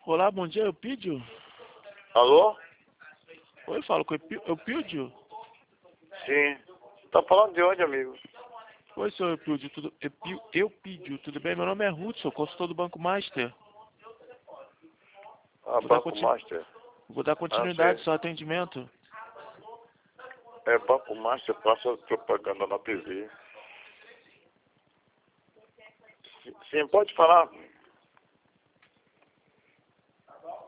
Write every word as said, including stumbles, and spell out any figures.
Olá, bom dia, Eupídio? Alô? Oi, falo com Eupí- Eupídio? Sim. Tá falando de onde, amigo? Oi, senhor Eupídio, tudo, Eupí- Eupídio, tudo bem? Meu nome é Hudson, consultor do Banco Master. Ah, Vou dar, Banco conti- Master. Vou dar Ah, continuidade ao sei. seu atendimento. É, Banco Master passa propaganda na T V. Sim, pode falar.